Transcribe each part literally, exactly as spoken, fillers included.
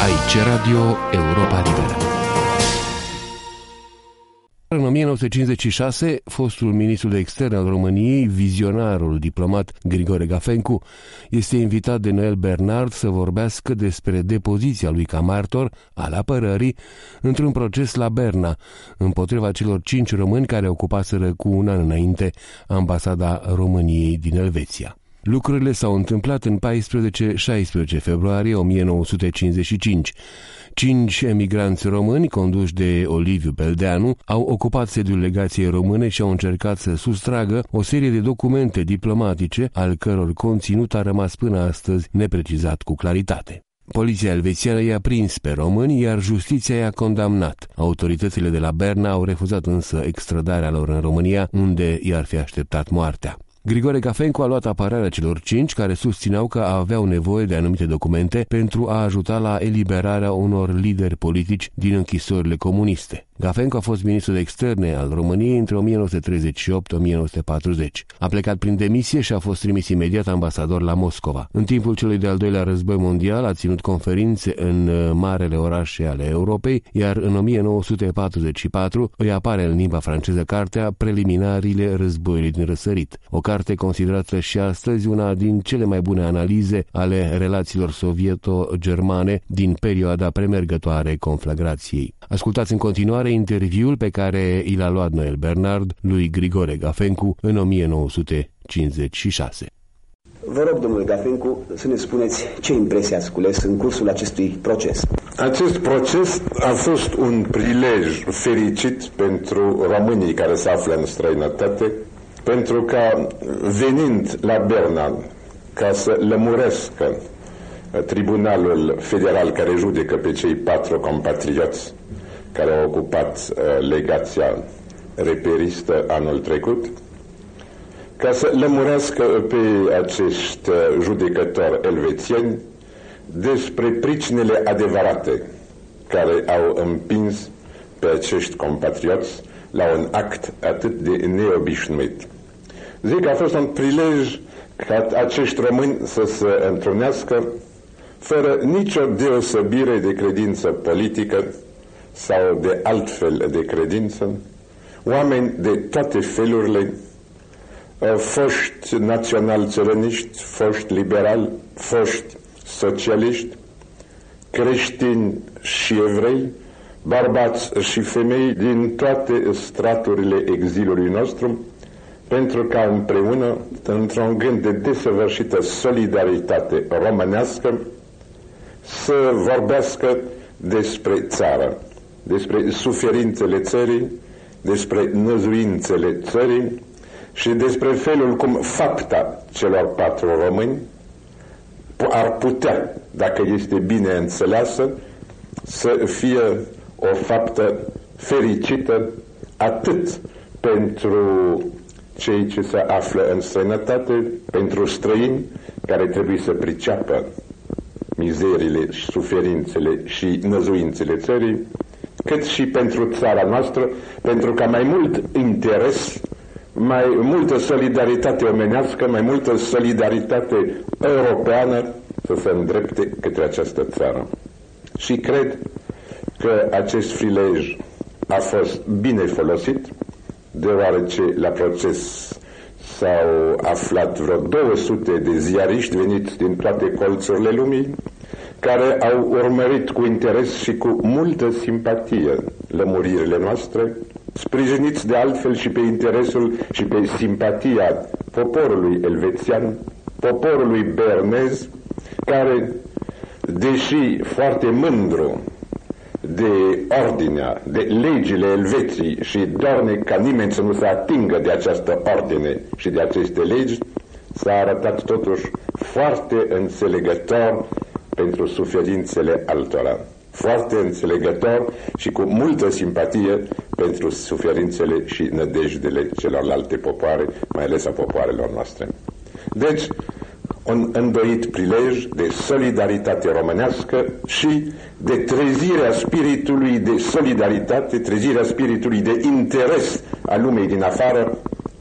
Aici Radio Europa Liberă. În o mie nouă sute cincizeci și șase, fostul ministru de externe al României, vizionarul diplomat Grigore Gafencu, este invitat de Noel Bernard să vorbească despre depoziția lui ca martor al apărării într-un proces la Berna, împotriva celor cinci români care ocupaseră cu un an înainte ambasada României din Elveția. Lucrurile s-au întâmplat în paisprezece-șaisprezece februarie o mie nouă sute cincizeci și cinci. Cinci emigranți români, conduși de Oliviu Beldeanu, au ocupat sediul legației române și au încercat să sustragă o serie de documente diplomatice, al căror conținut a rămas până astăzi neprecizat cu claritate. Poliția elvețiană i-a prins pe români, iar justiția i-a condamnat. Autoritățile de la Berna au refuzat însă extradarea lor în România, unde i-ar fi așteptat moartea. Grigore Gafencu a luat apărarea celor cinci care susțineau că aveau nevoie de anumite documente pentru a ajuta la eliberarea unor lideri politici din închisorile comuniste. Gafencu a fost ministru de externe al României între o mie nouă sute treizeci și opt - o mie nouă sute patruzeci. A plecat prin demisie și a fost trimis imediat ambasador la Moscova. În timpul celui de-al doilea război mondial a ținut conferințe în marele orașe ale Europei, iar în o mie nouă sute patruzeci și patru îi apare în limba franceză cartea Preliminariile războiului din răsărit, o carte considerată și astăzi una din cele mai bune analize ale relațiilor sovieto-germane din perioada premergătoare conflagrației. Ascultați în continuare interviul pe care i l-a luat Noel Bernard lui Grigore Gafencu în o mie nouă sute cincizeci și șase. Vă rog, domnule Gafencu, să ne spuneți ce impresii ați cules în cursul acestui proces. Acest proces a fost un prilej fericit pentru românii care se află în străinătate, pentru că, venind la Berna ca să lămurească Tribunalul Federal care judecă pe cei patru compatrioți care au ocupat uh, legația reperistă anul trecut, ca să lămurească pe acești judecători elvețieni despre pricinile adevărate care au împins pe acești compatrioți la un act atât de neobișnuit. Zic că a fost un prilej ca acești români să se întrunească fără nicio deosebire de credință politică sau de altfel de credință, oameni de toate felurile, foști național-țărăniști, foști liberali, foști socialiști, creștini și evrei, bărbați și femei din toate straturile exilului nostru, pentru ca împreună, într-un gând de desăvârșită solidaritate românească, să vorbească despre țară, despre suferințele țării, despre năzuințele țării și despre felul cum fapta celor patru români ar putea, dacă este bine înțeleasă, să fie o faptă fericită atât pentru cei ce se află în străinătate, pentru străini care trebuie să priceapă mizerile, suferințele și năzuințele țării, cât și pentru țara noastră, pentru ca mai mult interes, mai multă solidaritate omenească, mai multă solidaritate europeană să se îndrepte către această țară. Și cred că acest prilej a fost bine folosit, deoarece la proces s-au aflat vreo două sute de ziariști veniți din toate colțurile lumii, care au urmărit cu interes și cu multă simpatie lămuririle noastre, sprijiniți de altfel și pe interesul și pe simpatia poporului elvețian, poporului bernez, care, deși foarte mândru de ordinea, de legile Elveției și dornic ca nimeni să nu se atingă de această ordine și de aceste legi, s-a arătat totuși foarte înțelegător pentru suferințele altora, foarte înțelegător și cu multă simpatie pentru suferințele și nădejdele celorlalte popoare, mai ales a popoarelor noastre. Deci, un îndoit prilej de solidaritate românească și de trezirea spiritului de solidaritate, trezirea spiritului de interes a lumii din afară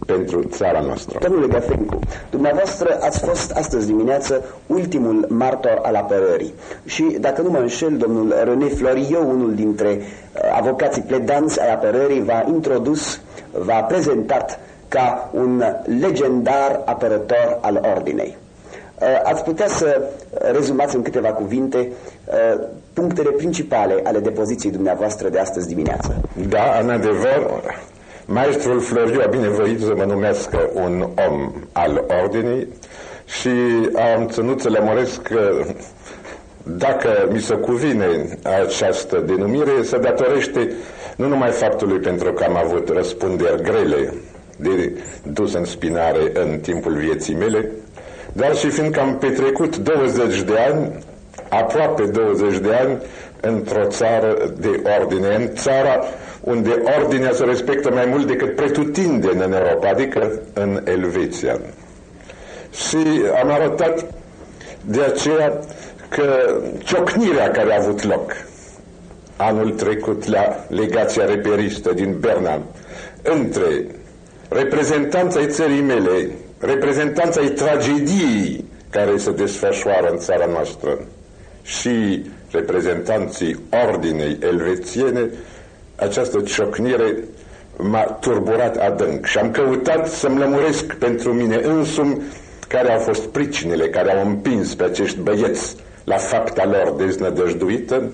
pentru țara noastră. Domnule Gafencu, dumneavoastră ați fost astăzi dimineață ultimul martor al apărării și, dacă nu mă înșel, domnul René Floriot, unul dintre uh, avocații pledanți ai apărării, v-a introdus, v-a prezentat ca un legendar apărător al ordinei. Uh, ați putea să rezumați în câteva cuvinte uh, punctele principale ale depoziției dumneavoastră de astăzi dimineață? Da, în adevăr, maestrul Floriot a binevoit să mă numească un om al ordinii și am ținut să lămuresc că dacă mi se cuvine această denumire, se datorește nu numai faptului pentru că am avut răspunderi grele de dus în spinare în timpul vieții mele, dar și fiindcă am petrecut douăzeci de ani, aproape douăzeci de ani, într-o țară de ordine, în țara unde ordinea se respectă mai mult decât pretutindeni în Europa, adică în Elveția. Și am arătat de aceea că ciocnirea care a avut loc anul trecut la legația reperistă din Berna între reprezentanța ai țării mele, reprezentanța ai tragediei care se desfășoară în țara noastră și reprezentanții ordinei elvețiene, această ciocnire m-a turburat adânc și am căutat să-mi lămuresc pentru mine însumi care au fost pricinile care au împins pe acești băieți la fapta lor deznădăjduită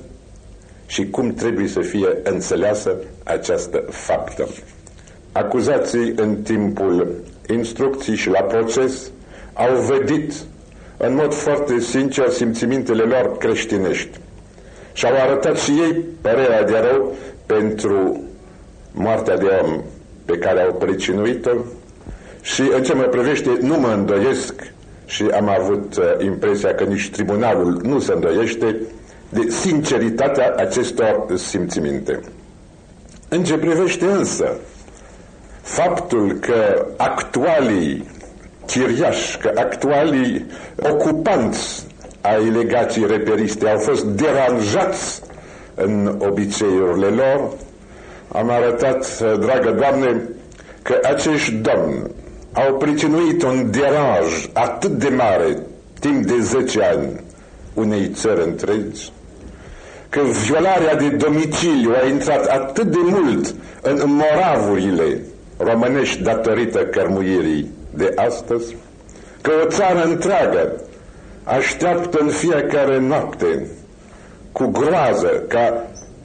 și cum trebuie să fie înțeleasă această faptă. Acuzații în timpul instrucției și la proces au vădit în mod foarte sincer simțimintele lor creștinești și au arătat și ei părerea de rău pentru moartea de om pe care au pricinuit-o și în ce mă privește nu mă îndoiesc și am avut uh, impresia că nici tribunalul nu se îndoiește de sinceritatea acestor simțiminte. În ce privește însă faptul că actualii chiriași, că actualii ocupanți ai legației reperiste au fost deranjați în obiceiurile lor, am arătat, dragă Doamne, că acești domni au pricinuit un deranj atât de mare timp de zece ani unei țări întregi, că violarea de domiciliu a intrat atât de mult în moravurile românești datorită cărmuirii de astăzi, că o țară întreagă așteaptă în fiecare noapte cu groază ca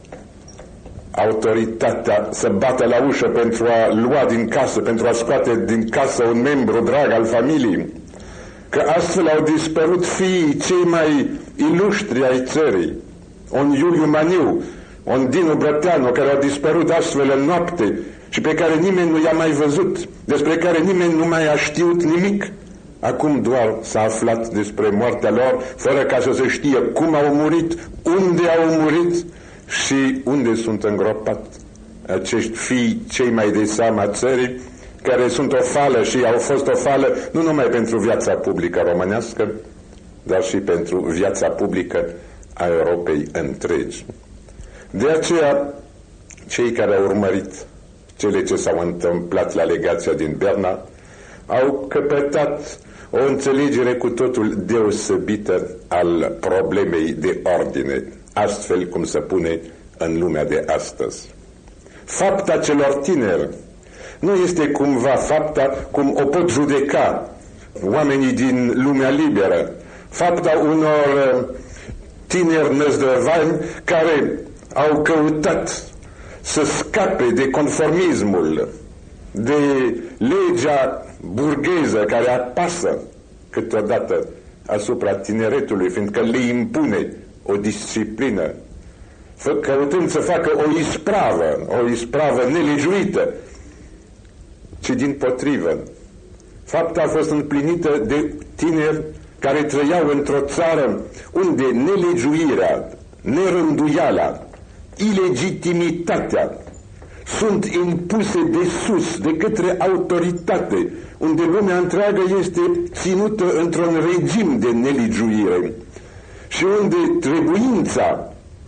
autoritatea să bată la ușă pentru a lua din casă, pentru a scoate din casă un membru drag al familiei, că astfel au dispărut fiii cei mai iluștri ai țării, un Iuliu Maniu, un Dinu Brăteanu, care au dispărut astfel în noapte și pe care nimeni nu i-a mai văzut, despre care nimeni nu mai a știut nimic. Acum doar s-a aflat despre moartea lor, fără ca să se știe cum au murit, unde au murit și unde sunt îngropați acești fii cei mai de seamă a țării, care sunt o fală și au fost o fală nu numai pentru viața publică românească, dar și pentru viața publică a Europei întregi. De aceea, cei care au urmărit cele ce s-au întâmplat la legația din Berna au căpătat o înțelegere cu totul deosebită al problemei de ordine, astfel cum se pune în lumea de astăzi. Fapta celor tineri nu este cumva fapta cum o pot judeca oamenii din lumea liberă, fapta unor tineri năzdrăvani care au căutat să scape de conformismul, de legea burgheză care apasă câteodată asupra tineretului, fiindcă le impune o disciplină, căutând să facă o ispravă, o ispravă nelegiuită, ci dimpotrivă. Fapta a fost împlinită de tineri care trăiau într-o țară unde nelegiuirea, nerânduiala, ilegitimitatea sunt impuse de sus, de către autoritate, unde lumea întreagă este ținută într-un regim de nelegiuire și unde trebuința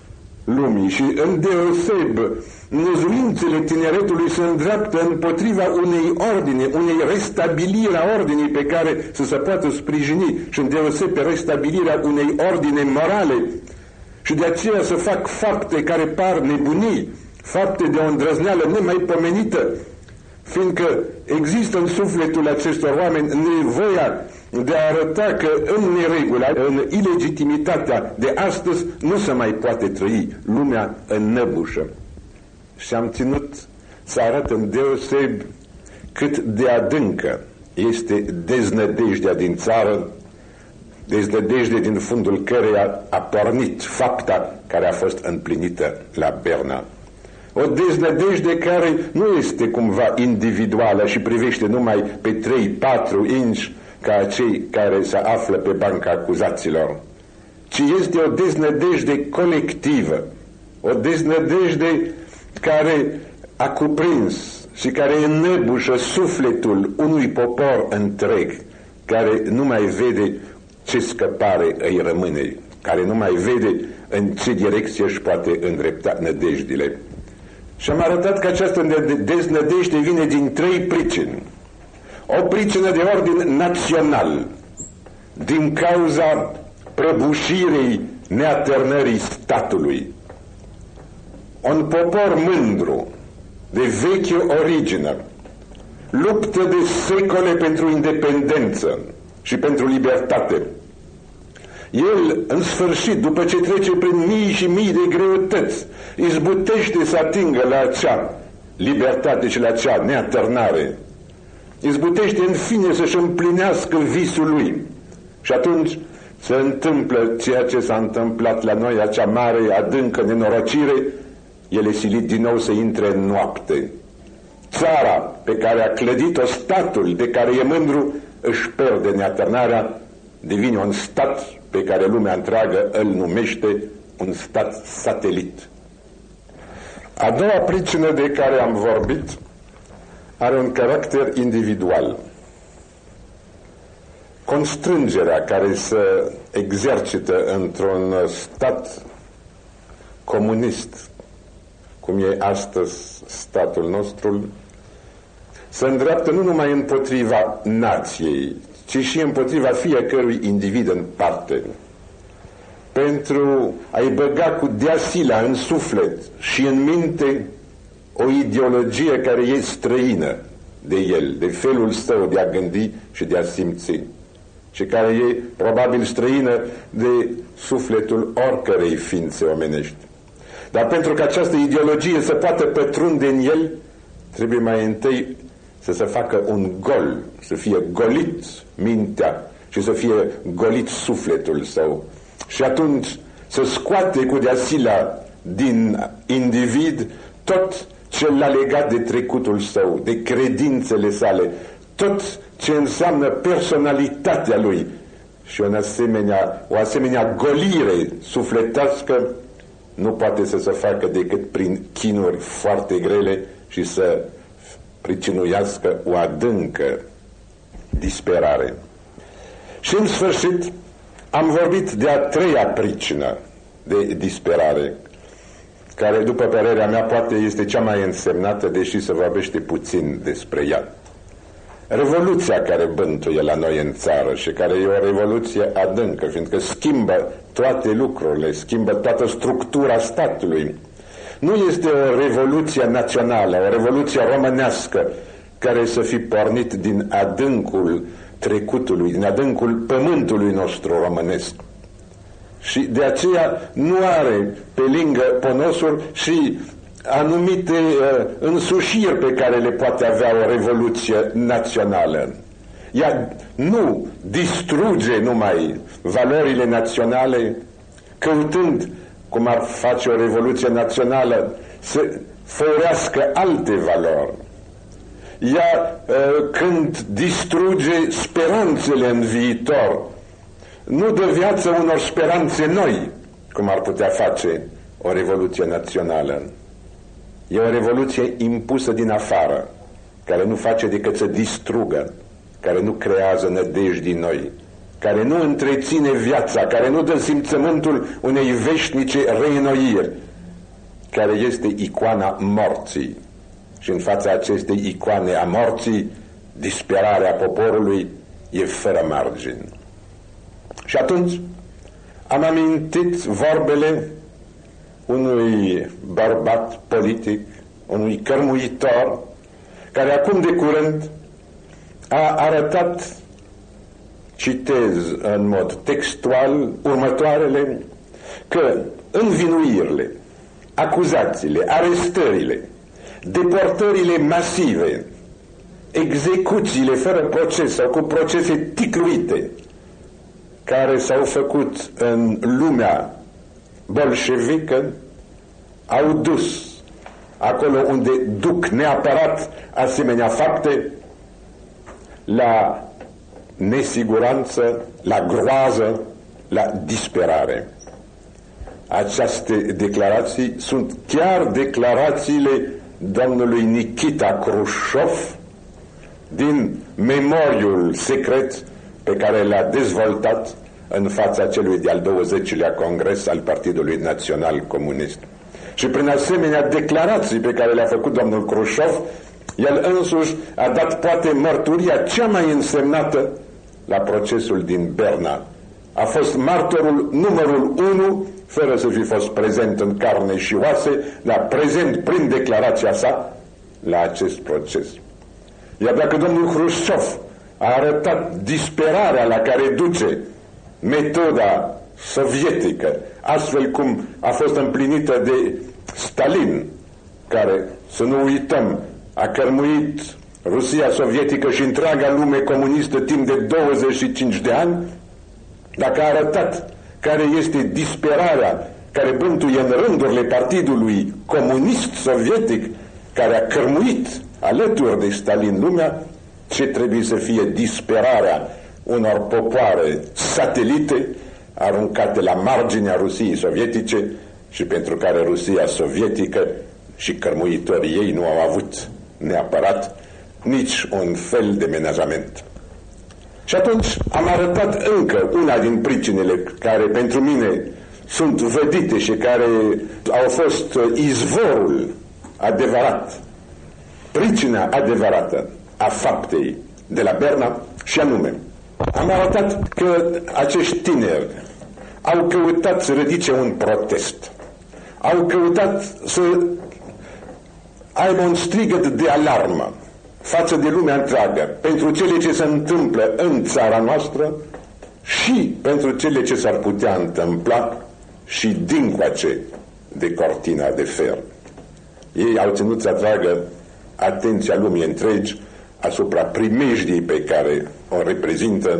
lumii și îndeoseb năzuințele tineretului se îndreaptă împotriva unei ordine, unei restabiliri a ordinii pe care să se poată sprijini și îndeoseb pe restabilirea unei ordine morale și de aceea să fac fapte care par nebunii, fapte de o îndrăzneală nemaipomenită, fiindcă există în sufletul acestor oameni nevoia de a arăta că în neregula, în ilegitimitatea de astăzi nu se mai poate trăi, lumea înnăbușă. Și am ținut să arăt îndeoseb cât de adâncă este deznădejdea din țară, deznădejde din fundul căreia a pornit fapta care a fost împlinită la Berna. O deznădejde care nu este cumva individuală și privește numai pe trei patru inși ca cei care se află pe banca acuzaților, ci este o deznădejde colectivă, o deznădejde care a cuprins și care înnebușă sufletul unui popor întreg, care nu mai vede ce scăpare îi rămâne, care nu mai vede în ce direcție își poate îndrepta nădejdile. Și am arătat că această deznădejde vine din trei pricini. O pricină de ordin național, din cauza prăbușirii neatârnării statului. Un popor mândru, de veche origine, luptă de secole pentru independență și pentru libertate. El, în sfârșit, după ce trece prin mii și mii de greutăți, izbutește să atingă la acea libertate și la acea neatârnare. Izbutește în fine să-și împlinească visul lui. Și atunci se întâmplă ceea ce s-a întâmplat la noi, acea mare, adâncă nenorocire. El e silit din nou să intre în noapte. Țara pe care a clădit-o, statul de care e mândru, își pierde neatârnarea, devine un stat pe care lumea întreagă îl numește un stat satelit. A doua pricină de care am vorbit are un caracter individual. Constrângerea care se exercită într-un stat comunist, cum e astăzi statul nostru, se îndreaptă nu numai împotriva nației, ci și împotriva fiecărui individ în parte, pentru a-i băga cu deasila în suflet și în minte o ideologie care e străină de el, de felul său de a gândi și de a simți, și care e probabil străină de sufletul oricărei ființe omenești. Dar pentru că această ideologie să poată pătrunde în el, trebuie mai întâi să se facă un gol, să fie golit mintea și să fie golit sufletul său. Și atunci să scoate cu deasila din individ tot ce l-a legat de trecutul său, de credințele sale, tot ce înseamnă personalitatea lui. Și o asemenea, o asemenea golire sufletească nu poate să se facă decât prin chinuri foarte grele și să pricinuiască o adâncă disperare. Și în sfârșit am vorbit de a treia pricină de disperare, care, după părerea mea, poate este cea mai însemnată, deși se vorbește puțin despre ea. Revoluția care bântuie la noi în țară și care e o revoluție adâncă, fiindcă schimbă toate lucrurile, schimbă toată structura statului. Nu este o revoluție națională, o revoluție românească care să fi pornit din adâncul trecutului, din adâncul pământului nostru românesc. Și de aceea nu are pe lângă ponosuri și anumite uh, însușiri pe care le poate avea o revoluție națională. Ea nu distruge numai valorile naționale, căutând, cum ar face o revoluție națională, să făurească alte valori. Ea, uh, când distruge speranțele în viitor, nu dă viață unor speranțe noi, cum ar putea face o revoluție națională. E o revoluție impusă din afară, care nu face decât să distrugă, care nu creează nădejdi noi, care nu întreține viața, care nu dă simțământul unei veșnice reînnoiri, care este icoana morții. Și în fața acestei icoane a morții, disperarea poporului e fără margini. Și atunci am amintit vorbele unui bărbat politic, unui cărmuitor, care acum de curând a arătat, citez în mod textual, următoarele, că învinuirile, acuzațiile, arestările, deportările masive, execuțiile fără proces sau cu procese ticluite care s-au făcut în lumea bolșevică au dus acolo unde duc neapărat asemenea fapte la nesiguranță, la groază, la disperare. Aceste declarații sunt chiar declarațiile domnului Nikita Khrushchev din memoriul secret pe care l-a dezvoltat în fața celui de-al douăzecilea congres al Partidului Național Comunist. Și prin asemenea declarații pe care le-a făcut domnul Khrushchev, el însuși a dat poate mărturia cea mai însemnată la procesul din Berna. A fost martorul numărul unu, fără să fi fost prezent în carne și oase, la prezent prin declarația sa la acest proces. Iar dacă domnul Khrushchev a arătat disperarea la care duce metoda sovietică, astfel cum a fost împlinită de Stalin, care, să nu uităm, a cărmuit Rusia sovietică și întreaga lume comunistă timp de douăzeci și cinci de ani, dacă a arătat care este disperarea care bântuie în rândurile Partidului Comunist Sovietic, care a cărmuit alături de Stalin lumea, ce trebuie să fie disperarea unor popoare satelite aruncate la marginea Rusiei sovietice și pentru care Rusia sovietică și cărmuitorii ei nu au avut neapărat nici un fel de menajament. Și atunci am arătat încă una din pricinele care pentru mine sunt vădite și care au fost izvorul adevărat, pricina adevărată a faptei de la Berna, și anume am arătat că acești tineri au căutat să ridice un protest, au căutat să aibă un strigăt de alarmă față de lumea întreagă pentru cele ce se întâmplă în țara noastră și pentru cele ce s-ar putea întâmpla și dincoace de cortina de fer. Ei au ținut să atragă atenția lumii întregi asupra primejdiei pe care o reprezintă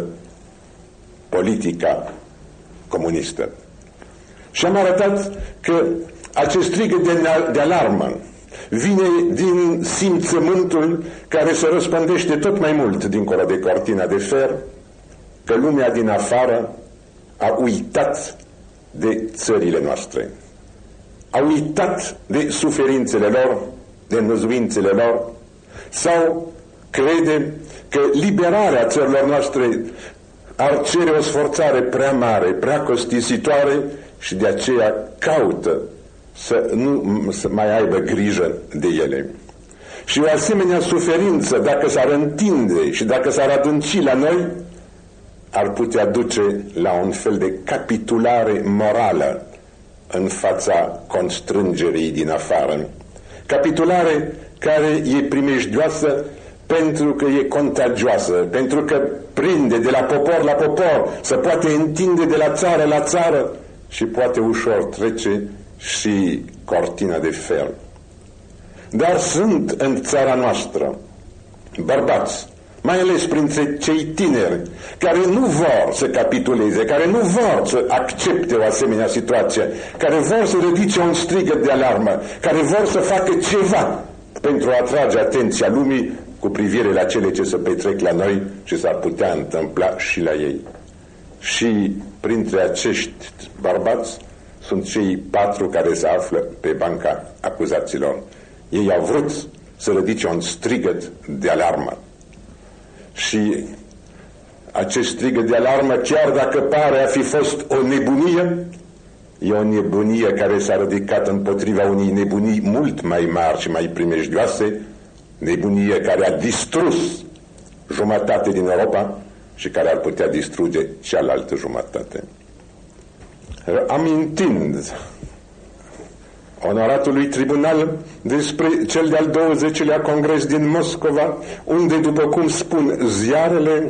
politica comunistă. Și am arătat că acest strigăt de, de alarmă vine din simțământul care se răspândește tot mai mult dincolo de cortina de fer, că lumea din afară a uitat de țările noastre, a uitat de suferințele lor, de năzuințele lor, sau crede că liberarea țărilor noastre ar cere o sforțare prea mare, prea costisitoare și de aceea caută să nu să mai aibă grijă de ele. Și o asemenea suferință, dacă s-ar întinde și dacă s-ar adânci la noi, ar putea duce la un fel de capitulare morală în fața constrângerii din afară. Capitulare care e primejdioasă pentru că e contagioasă, pentru că prinde de la popor la popor, se poate întinde de la țară la țară și poate ușor trece și cortina de fer. Dar sunt în țara noastră bărbați, mai ales printre cei tineri, care nu vor să capituleze, care nu vor să accepte o asemenea situație, care vor să ridice un strigăt de alarmă, care vor să facă ceva pentru a atrage atenția lumii cu privire la cele ce se petrec la noi și s-ar putea întâmpla și la ei. Și printre acești bărbați sunt cei patru care se află pe banca acuzaților. Ei au vrut să ridice un strigăt de alarmă. Și acest strigăt de alarmă, chiar dacă pare a fi fost o nebunie, E o nebunie care s-a ridicat împotriva unei nebunii mult mai mari și mai primejdioase, nebunie care a distrus jumătate din Europa și care ar putea distruge cealaltă jumătate. Amintind onoratului tribunal despre cel de-al douăzecilea congres din Moscova, unde, după cum spun ziarele,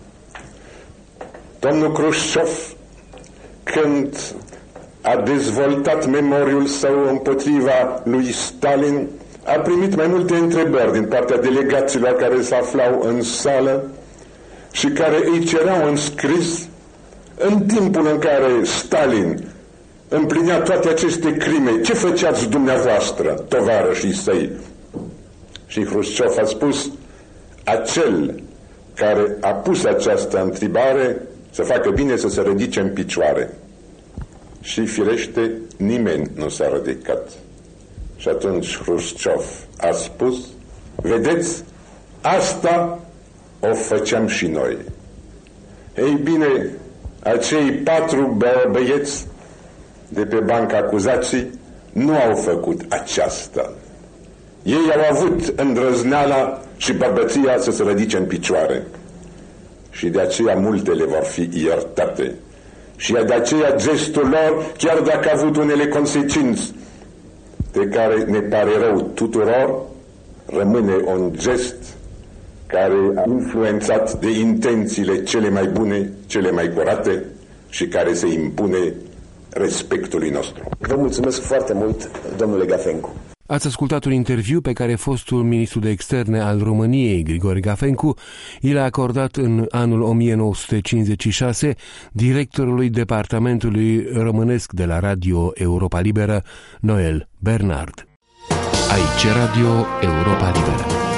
domnul Khrushchev, când a dezvoltat memoriul său împotriva lui Stalin, a primit mai multe întrebări din partea delegaților care se aflau în sală și care îi cereau în scris, în timpul în care Stalin împlinea toate aceste crime, ce făceați dumneavoastră, tovarășii săi? Și Khrushchev a spus, acel care a pus această întrebare să facă bine să se ridice în picioare. Și firește, nimeni nu s-a ridicat. Și atunci Khrushchev a spus, vedeți, asta o făceam și noi. Ei bine, acei patru bă- băieți de pe banca acuzații nu au făcut aceasta. Ei au avut îndrăzneala și bărbăția să se ridice în picioare. Și de aceea multele vor fi iertate. Și de aceea gestul lor, chiar dacă a avut unele consecințe de care ne pare rău tuturor, rămâne un gest care a influențat de intențiile cele mai bune, cele mai curate și care se impune respectului nostru. Vă mulțumesc foarte mult, domnule Gafencu. Ați ascultat un interviu pe care fostul ministru de externe al României, Grigore Gafencu, i l-a acordat în anul o mie nouă sute cincizeci și șase directorului departamentului românesc de la Radio Europa Liberă, Noel Bernard. Aici Radio Europa Liberă.